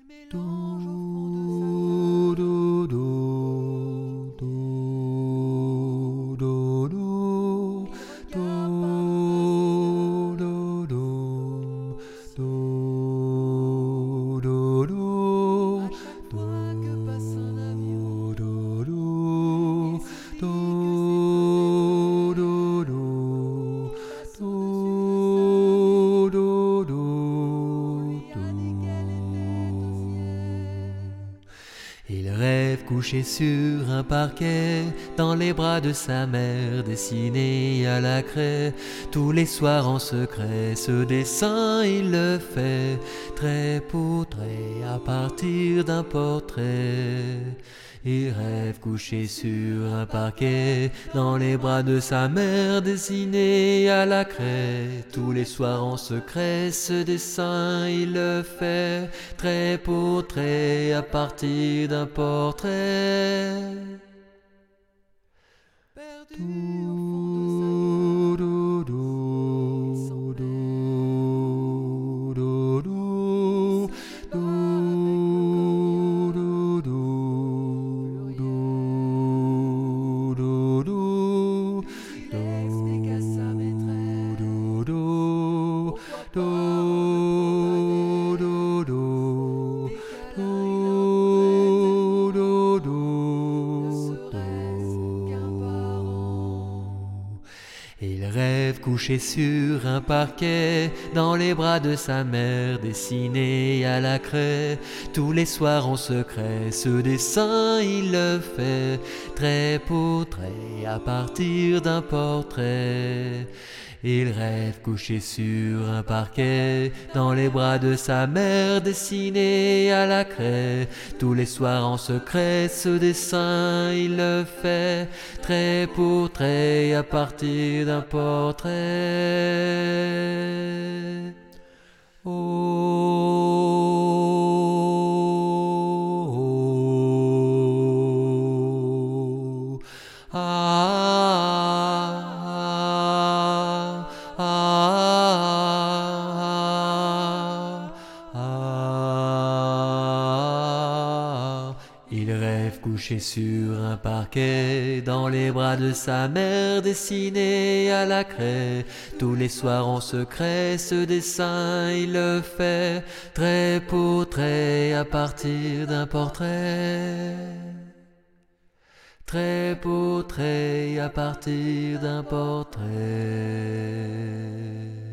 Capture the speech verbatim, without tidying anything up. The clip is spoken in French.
Do, do, do, do, do, do, do, do, do, do, do, do, do, do, do, do, do, do, do, do. Il rêve couché sur un parquet, dans les bras de sa mère, dessiné à la craie, tous les soirs en secret. Ce dessin il le fait, trait pour trait, à partir d'un portrait. Il rêve couché sur un parquet, dans les bras de sa mère, dessiné à la craie, tous les soirs en secret. Ce dessin il le fait, trait pour trait, à partir d'un portrait. Do, do, do, do, do, do, do, do, do, do, do, do, do, do, Il rêve couché sur un parquet, dans les bras de sa mère, dessiné à la craie, tous les soirs en secret. Ce dessin il le fait, trait pour trait, à partir d'un portrait. Il rêve couché sur un parquet, dans les bras de sa mère, dessiné à la craie, tous les soirs en secret. Ce dessin il le fait, trait pour trait, à partir d'un portrait. Oh, oh, oh, ah, ah, ah, ah. Il rêve couché sur un parquet, dans les bras de sa mère, dessiné à la craie, tous les soirs en secret. Ce dessin il le fait, trait pour trait, à partir d'un portrait. Trait pour trait, à partir d'un portrait.